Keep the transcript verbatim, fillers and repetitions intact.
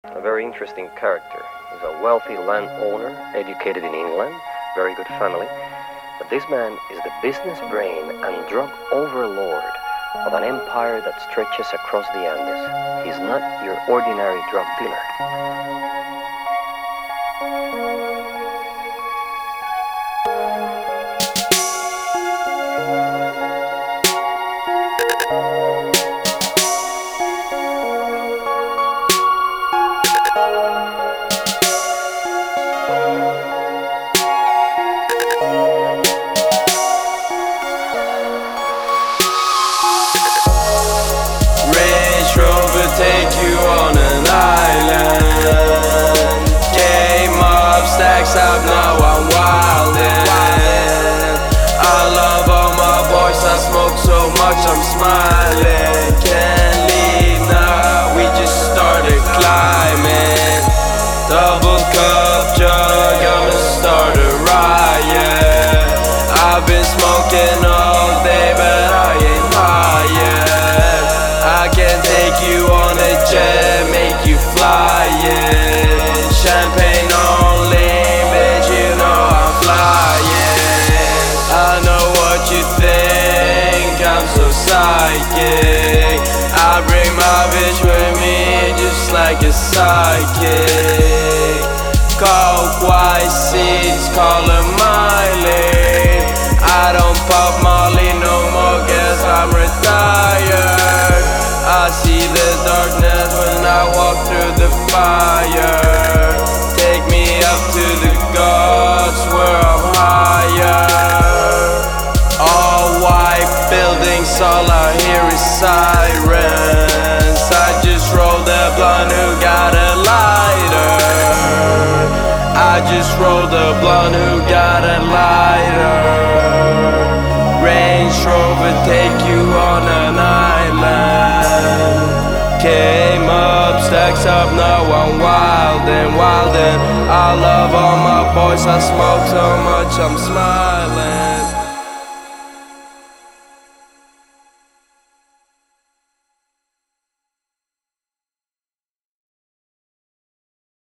A very interesting character. He's a wealthy landowner, educated in England, very good family. But this man is the business brain and drug overlord of an empire that stretches across the Andes. He's not your ordinary drug dealer. Range Rover take you on an island. Came up, stacks up, now I'm wildin'. I love all my boys, I smoke so much I'm smiling. Can't leave now, we just started climbing. Double cup jug, I'ma start a riot. I've been smoking all day but I ain't high yet. I can take you on a jet, make you fly it. Champagne only, bitch, you know I'm flying. I know what you think, I'm so psychic. I bring my bitch with me just like a sidekick. Coke, white seats, call her Miley. I don't pop Molly no more, guess I'm retired. I see the darkness when I walk through the fire. Take me up to the gods where I'm higher. All white buildings, all I hear is sirens. I just rolled a blunt, who got a lighter? I just rolled a blunt, who got a lighter? Range Rover take you on an island. Came up, stacks up, now I'm wildin', wildin'. I love all my boys, I smoke so much I'm smiling.